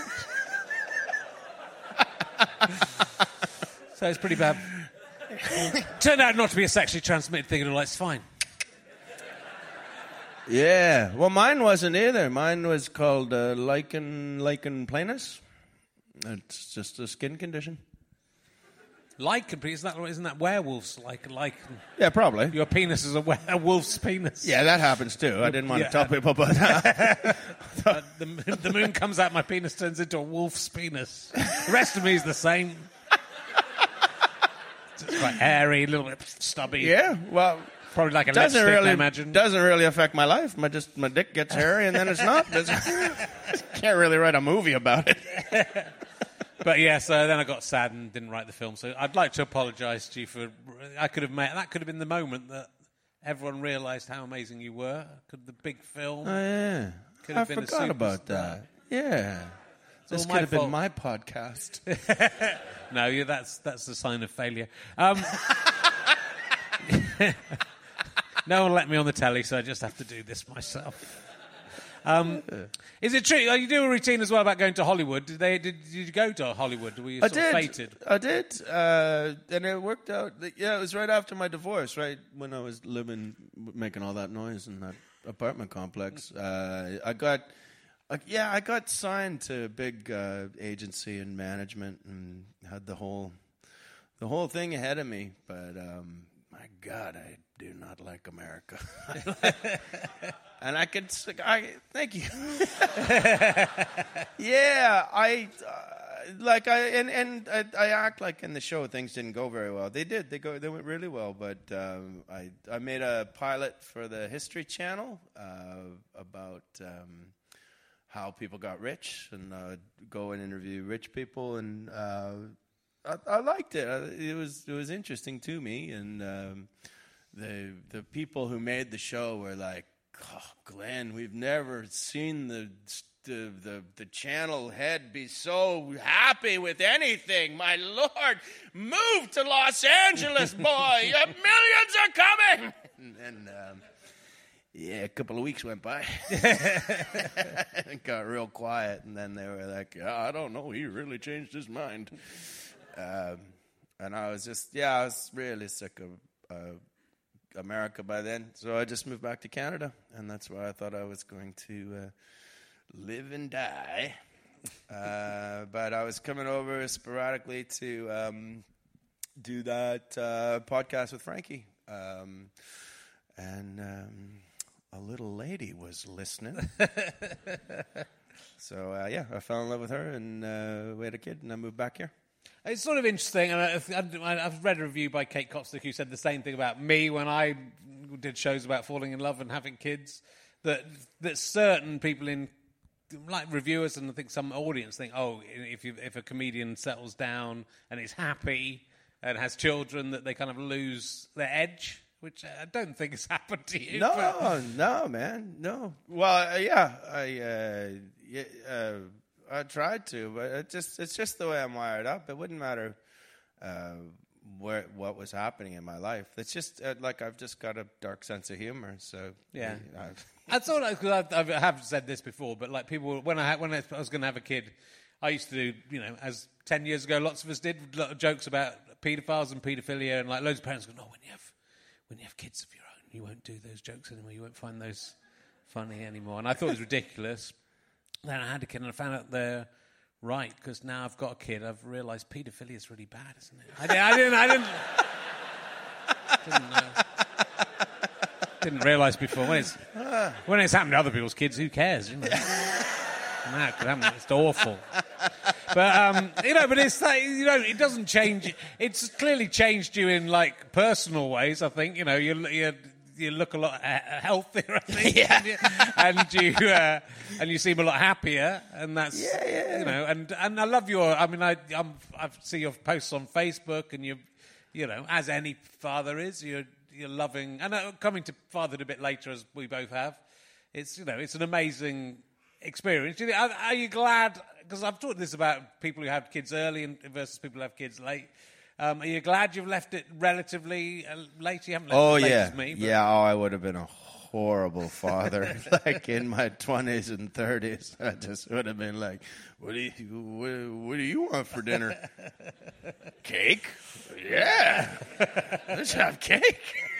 So it's pretty bad. Turned out not to be a sexually transmitted thing, and like, it's fine. Yeah. Well, mine wasn't either. Mine was called uh, lichen, lichen planus. It's just a skin condition. Lichen, isn't that, isn't that werewolves? Like, like Yeah, probably. your penis is a werewolf's penis. Yeah, that happens too. I didn't want Yeah. to tell people about that. Uh, the, the moon comes out, my penis turns into a wolf's penis. The rest of me is the same. It's quite hairy, a little bit stubby. Yeah, well, Probably like a doesn't lipstick, really I imagine. doesn't really affect my life. My just my dick gets hairy and then it's not. Doesn't- Can't really write a movie about it. But yeah, so then I got sad and didn't write the film. So I'd like to apologise to you for. I could have made that could have been the moment that everyone realised how amazing you were. Could the big film? Oh yeah, Could I have been a forgot about superstar. that. Yeah, this all could my have fault. been my podcast. No, yeah, that's that's a sign of failure. Um, no one let me on the telly, so I just have to do this myself. Um, is it true? Oh, you do a routine as well about going to Hollywood. Did they? Did, did you go to Hollywood? Were you I sort did. of fated? I did, uh, and it worked out. Yeah, it was right after my divorce, right when I was living, making all that noise in that apartment complex. Uh, I got, uh, yeah, I got signed to a big uh, agency in management and had the whole, the whole thing ahead of me. But um, my God, I do not like America. And I could, I thank you. Yeah, I uh, like I and and I, I act like in the show things didn't go very well. They did. They go. They went really well. But um, I I made a pilot for the History Channel uh, about um, how people got rich and uh, go and interview rich people, and uh, I, I liked it. It was it was interesting to me, and um, the the people who made the show were like, oh, Glenn, we've never seen the, the the the channel head be so happy with anything. My Lord, move to Los Angeles, boy. Your millions are coming. And then, um, yeah, a couple of weeks went by. It got real quiet, and then they were like, yeah, I don't know. He really changed his mind. Um, and and I was just, yeah, I was really sick of uh, America by then. So I just moved back to Canada, and that's where I thought I was going to uh, live and die. Uh, but I was coming over sporadically to um, do that uh, podcast with Frankie. Um, and um, a little lady was listening. So, uh, yeah, I fell in love with her, and uh, we had a kid, and I moved back here. It's sort of interesting, and I've, I've read a review by Kate Kopsnick who said the same thing about me when I did shows about falling in love and having kids, that that certain people in, like reviewers and I think some audience think, oh, if you, if a comedian settles down and is happy and has children, that they kind of lose their edge, which I don't think has happened to you. No, but. no, man, no. Well, uh, yeah, I, uh, yeah, uh, I tried to, but it just it's just the way I'm wired up. It wouldn't matter uh, where what was happening in my life. It's just uh, like I've just got a dark sense of humor. So yeah, I've, I thought because I have said this before, but like people when I had, when I was going to have a kid, I used to do, you know, as ten years ago, lots of us did a lot of jokes about paedophiles and paedophilia, and like loads of parents go, no, when you have when you have kids of your own, you won't do those jokes anymore. You won't find those funny anymore. And I thought it was ridiculous. Then I had a kid, and I found out they're right, because now I've got a kid, I've realised paedophilia is really bad, isn't it? I, did, I didn't, I didn't, didn't know. Didn't realise before. When it's, when it's happened to other people's kids, who cares? You know? No, it could happen. It's awful. But, um, you know, but it's like, you know, it doesn't change. It's clearly changed you in, like, personal ways, I think. You know, you you you look a lot healthier, I think. Yeah. And you uh, and you seem a lot happier, and that's, yeah, yeah. you know, and, and I love your, I mean, I I'm, I see your posts on Facebook, and you, you know, as any father is, you're, you're loving, and uh, coming to fatherhood a bit later, as we both have, it's, you know, it's an amazing experience. Do you think, are, are you glad, because I've talked this about people who have kids early and versus people who have kids late. Um, are you glad you've left it relatively uh, late? You haven't left oh, it late yeah. as me. But... Yeah, oh, I would have been a horrible father. Like in my twenties and thirties, I just would have been like, what do you, what, what do you want for dinner? Cake? Yeah. Let's have cake.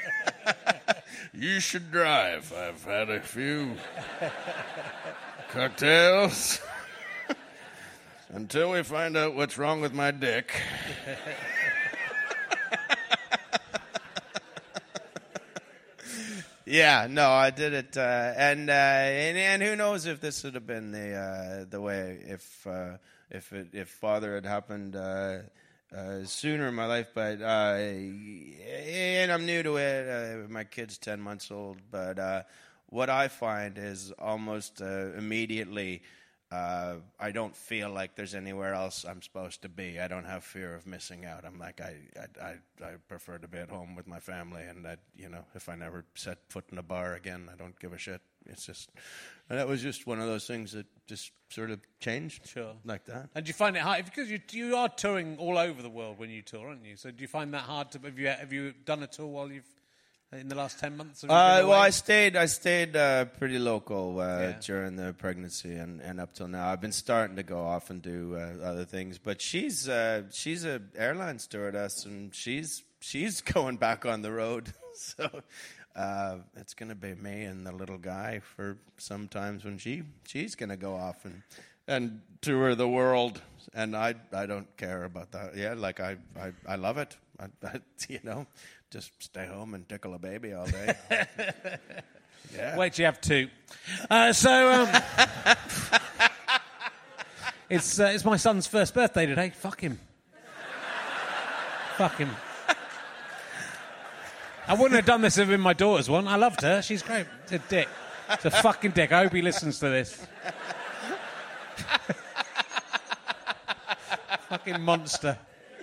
You should drive. I've had a few cocktails. Until we find out what's wrong with my dick. Yeah, no, I did it, uh, and, uh, and and who knows if this would have been the uh, the way if uh, if it, if father had happened uh, uh, sooner in my life, but uh, and I'm new to it. Uh, my kid's ten months old, but uh, what I find is almost uh, immediately. Uh, I don't feel like there's anywhere else I'm supposed to be. I don't have fear of missing out. I'm like, I, I, I, I prefer to be at home with my family, and that, you know, if I never set foot in a bar again, I don't give a shit. It's just, and that was just one of those things that just sort of changed, sure, like that. And do you find it hard because you you are touring all over the world when you tour, aren't you? So do you find that hard to have you have you done a tour while you've in the last ten months? Uh, well, I stayed. I stayed uh, pretty local uh, yeah. during the pregnancy and, and up till now. I've been starting to go off and do uh, other things, but she's uh, she's a airline stewardess, and she's she's going back on the road. So uh, it's going to be me and the little guy for sometimes when she she's going to go off and and tour the world, and I I don't care about that. Yeah, like I I, I love it. I, I, you know. Just stay home and tickle a baby all day. Yeah. Wait till you have two. Uh, so, um, it's uh, it's my son's first birthday today. Fuck him. Fuck him. I wouldn't have done this if it been my daughter's one. I loved her. She's great. It's a dick. It's a fucking dick. I hope he listens to this. Fucking monster.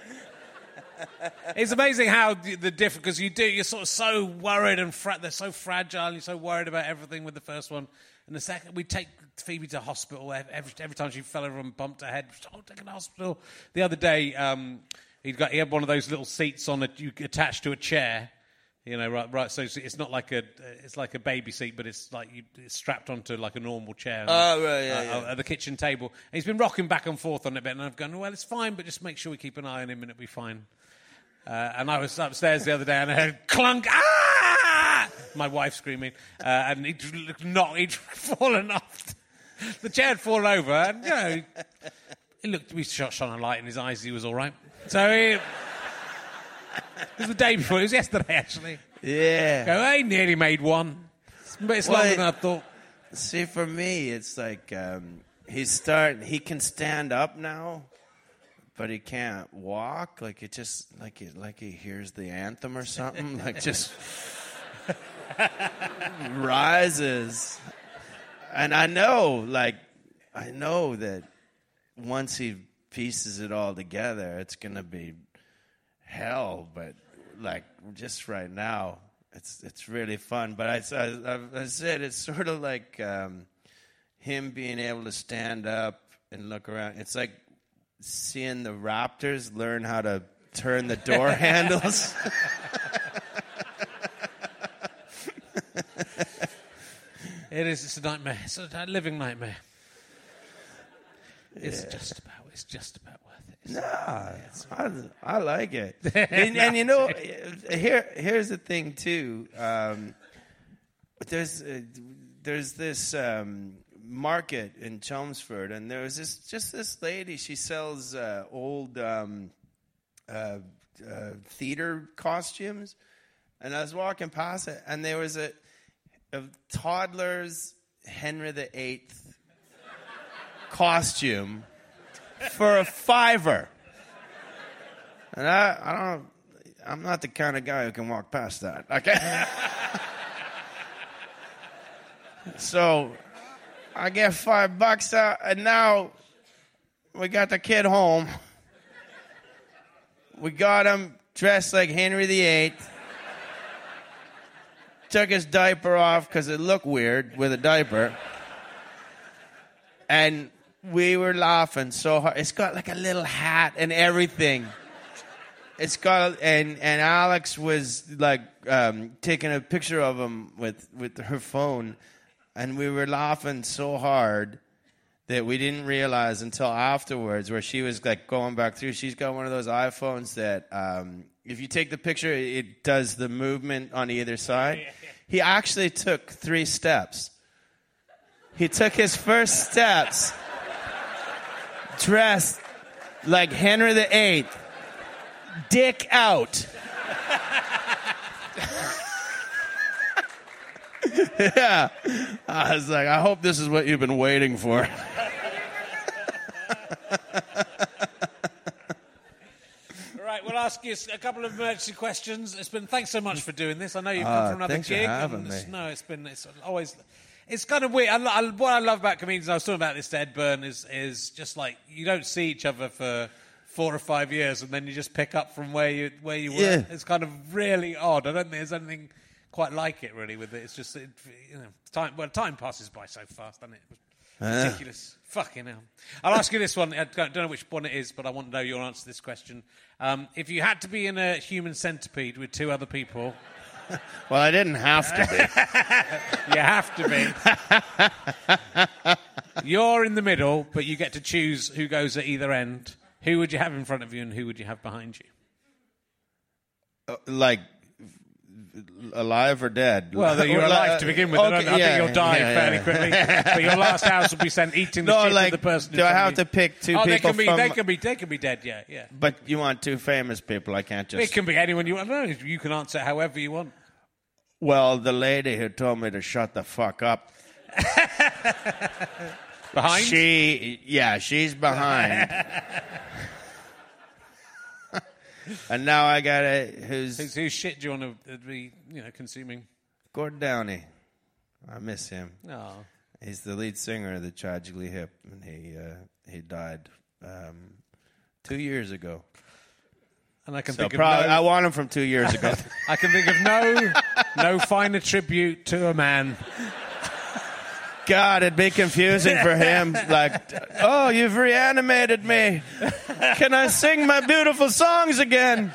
It's amazing how the, the different, because you do, you're sort of so worried and fra- they're so fragile, and you're so worried about everything with the first one. And the second, we take Phoebe to hospital every every time she fell over and bumped her head. Oh, take her to hospital. The other day, um, he got he had one of those little seats on a you attached to a chair, you know, right? Right. So it's not like a it's like a baby seat, but it's like you, it's strapped onto like a normal chair. Oh, right, yeah, uh, yeah. At the kitchen table, and he's been rocking back and forth on it a bit, and I've gone, well, it's fine, but just make sure we keep an eye on him, and it'll be fine. Uh, and I was upstairs the other day and I heard clunk, ah! My wife screaming. Uh, and he'd not, he'd fallen off. The chair had fallen over and, you know, he looked, we shot, shone a light in his eyes, he was all right. So he, it was the day before, it was yesterday actually. Yeah. Go, I nearly made one. But it's Well, longer it- than I thought. See, for me, it's like um, he's starting. He can stand up now, but he can't walk. Like it just like it like he hears the anthem or something. Like just rises. And I know, like I know that once he pieces it all together, it's gonna be hell. But like just right now. It's it's really fun, but I, I, I said it's sort of like um, him being able to stand up and look around. It's like seeing the Raptors learn how to turn the door handles. It is. It's a nightmare. It's a living nightmare. It's Yeah. just about. It's just about worth it. It's- Nah, I, I like it. And, and you know, here here's the thing too. Um, there's uh, there's this um, market in Chelmsford, and there was this just this lady. She sells uh, old um, uh, uh, theater costumes, and I was walking past it, and there was a, a toddler's Henry the Eighth costume for a fiver. And I, I don't, I'm not the kind of guy who can walk past that. Okay. So I get five bucks out, and now we got the kid home. We got him dressed like Henry the Eighth. Took his diaper off because it looked weird with a diaper. And we were laughing so hard. It's got like a little hat and everything. It's got, and and Alex was like um, taking a picture of him with, with her phone, and we were laughing so hard that we didn't realize until afterwards, where she was like going back through. She's got one of those iPhones that um, if you take the picture, it does the movement on either side. He actually took three steps. He took his first steps dressed like Henry the Eighth, dick out. Yeah. I was like, I hope this is what you've been waiting for. All right, we'll ask you a couple of emergency questions. It's been thanks so much for doing this. I know you've Uh, come from another thanks for gig. having and it's- me. No, it's been it's always. It's kind of weird. I, lo- I, what I love about comedians, and I was talking about this to Ed Byrne, is is just like you don't see each other for four or five years, and then you just pick up from where you where you were. Yeah. It's kind of really odd. I don't think there's anything quite like it really with it. It's just it, you know time. Well, time passes by so fast, doesn't it? Ridiculous. Fucking hell. I'll ask you this one. I don't, don't know which one it is, but I want to know your answer to this question. Um, if you had to be in a human centipede with two other people, Well, I didn't have to be. you have to be. You're in the middle, but you get to choose who goes at either end. Who would you have in front of you and who would you have behind you? Uh, like, alive or dead? Well, you're Or alive like- to begin with. I, don't, okay, I yeah, think you'll die yeah, fairly yeah. quickly. But your last house will be sent eating the No, shit like, of the person. do in I front of have you. to pick two oh, they people can be, from- They can be, they can be dead, yeah, yeah. But you want two famous people. I can't just... It can be anyone you want. No, you can answer however you want. Well, the lady who told me to shut the fuck up. Behind? She, yeah, she's behind. And now I got to, who's... Whose, whose shit do you want to be, you know, consuming? Gordon Downey. I miss him. Oh. He's the lead singer of the Tragically Hip, and he uh, he died um, two years ago. And I can So think probably, of no, I want him from two years ago. I can think of no no finer tribute to a man. God, it'd be confusing for him. Like, oh, you've reanimated me. Can I sing my beautiful songs again?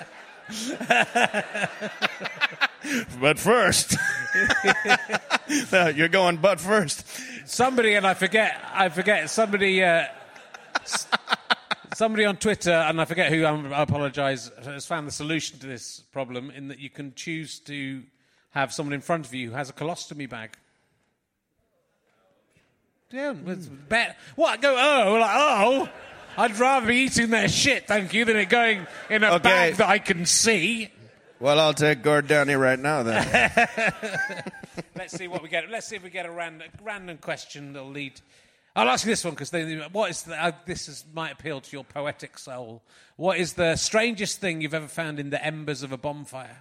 But first. No, you're going but first. Somebody, and I forget, I forget, somebody uh, s- Somebody on Twitter, and I forget who, I apologise, has found the solution to this problem in that you can choose to have someone in front of you who has a colostomy bag. Yeah, it's bet. What? Go, oh, like, oh. I'd rather be eating their shit, thank you, than it going in a Okay. bag that I can see. Well, I'll take Gord Downey right now, then. Let's see what we get. Let's see if we get a random, random question that'll lead. I'll ask you this one because what is the, uh, this is, might appeal to your poetic soul. What is the strangest thing you've ever found in the embers of a bonfire?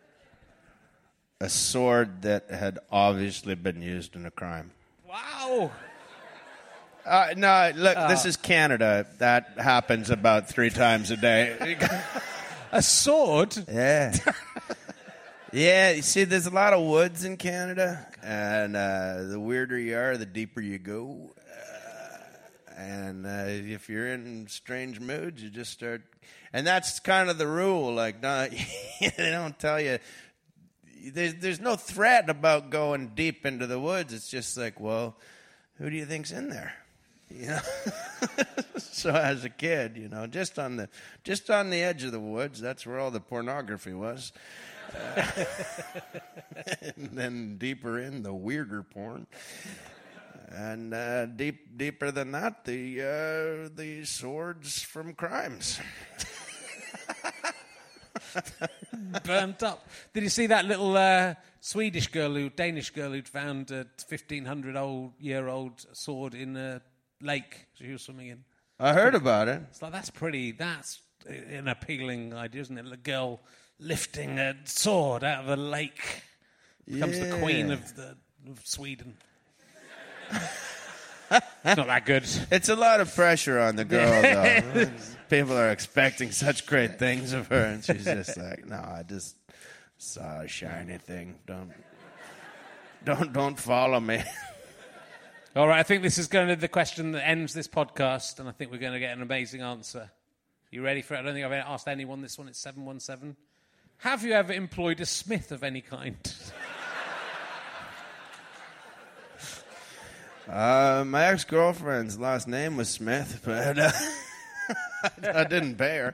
A sword that had obviously been used in a crime. Wow. Uh, no, look, this is Canada. That happens about three times a day. A sword? Yeah. Yeah, you see, there's a lot of woods in Canada, and uh, the weirder you are, the deeper you go. Uh, and uh, if you're in strange moods, you just start... And that's kind of the rule. Like, no, they don't tell you... There's, there's no threat about going deep into the woods. It's just like, well, who do you think's in there? You know, so as a kid, you know, just on the just on the edge of the woods, that's where all the pornography was. Uh, and then deeper in, the weirder porn, and uh, deep deeper than that, the uh, the swords from crimes. Burnt up. Did you see that little uh, Swedish girl, who Danish girl who'd found a fifteen hundred old year old sword in a lake she was swimming in? I heard about it. It's like, that's pretty, that's an appealing idea, isn't it? A girl lifting a sword out of a lake becomes Yeah. the queen of, the, of Sweden. It's not that good. It's a lot of pressure on the girl, though. People are expecting such great things of her, and she's just like, "No, I just saw a shiny thing. Don't, don't, don't follow me." All right, I think this is going to be the question that ends this podcast, and I think we're going to get an amazing answer. You ready for it? I don't think I've asked anyone this one. It's seven one seven. Have you ever employed a smith of any kind? Uh, my ex-girlfriend's last name was Smith, but uh, I didn't pay her.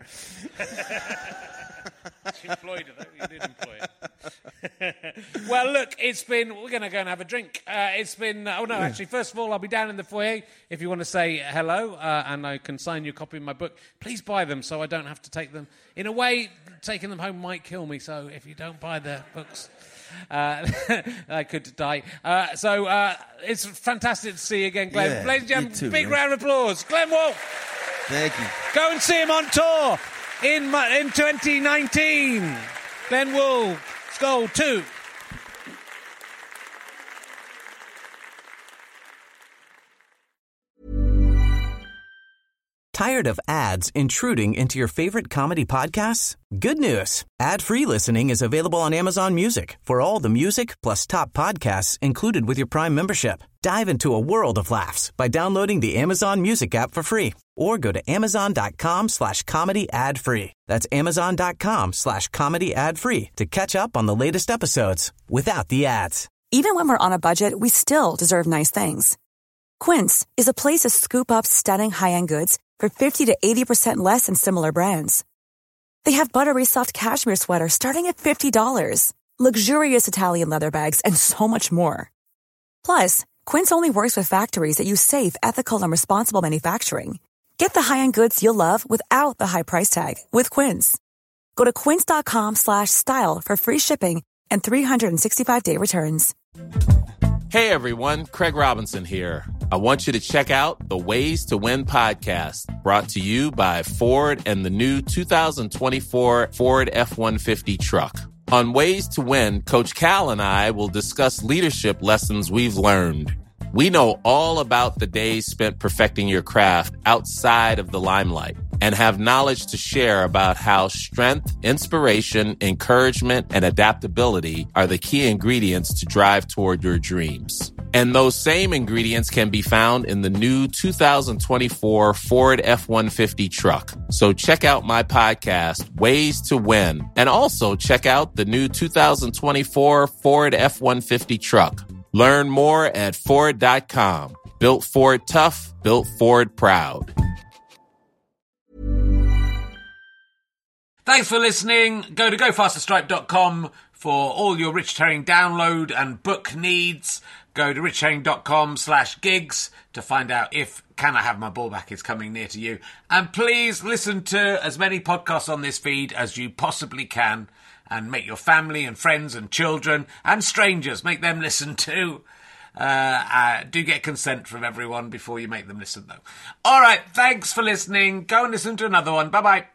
She employed it, though. You did employ it. Well, look, it's been... We're going to go and have a drink. Uh, it's been... Oh, no, actually, first of all, I'll be down in the foyer if you want to say hello, uh, and I can sign you a copy of my book. Please buy them so I don't have to take them. In a way, taking them home might kill me, so if you don't buy the books... Uh, I could die. Uh, so uh, it's fantastic to see you again, Glenn. Yeah, Ladies and gentlemen, you too, big man. round of applause. Glenn Wolfe. Thank you. Go and see him on tour in in twenty nineteen. Glenn Wolfe, Skull two. Tired of ads intruding into your favorite comedy podcasts? Good news. Ad-free listening is available on Amazon Music for all the music plus top podcasts included with your Prime membership. Dive into a world of laughs by downloading the Amazon Music app for free or go to amazon.com slash comedy ad free. That's amazon.com slash comedy ad free to catch up on the latest episodes without the ads. Even when we're on a budget, we still deserve nice things. Quince is a place to scoop up stunning high-end goods for fifty to eighty percent less than similar brands. They have buttery soft cashmere sweaters starting at fifty dollars, luxurious Italian leather bags, and so much more. Plus, Quince only works with factories that use safe, ethical, and responsible manufacturing. Get the high-end goods you'll love without the high price tag with Quince. Go to quince.com slash style for free shipping and three sixty-five day returns. Hey everyone, Craig Robinson here. I want you to check out the Ways to Win podcast, brought to you by Ford and the new two thousand twenty-four Ford F one fifty truck. On Ways to Win, Coach Cal and I will discuss leadership lessons we've learned. We know all about the days spent perfecting your craft outside of the limelight and have knowledge to share about how strength, inspiration, encouragement, and adaptability are the key ingredients to drive toward your dreams. And those same ingredients can be found in the new two thousand twenty-four Ford F one fifty truck. So check out my podcast, Ways to Win, and also check out the new two thousand twenty-four Ford F one fifty truck. Learn more at Ford dot com. Built Ford tough, built Ford proud. Thanks for listening. Go to go faster stripe dot com for all your Richard Herring download and book needs. Go to richard herring dot com slash gigs to find out if Can I Have My Ball Back is coming near to you. And please listen to as many podcasts on this feed as you possibly can, and make your family and friends and children and strangers, make them listen too. Uh, uh, do get consent from everyone before you make them listen, though. All right, thanks for listening. Go and listen to another one. Bye-bye.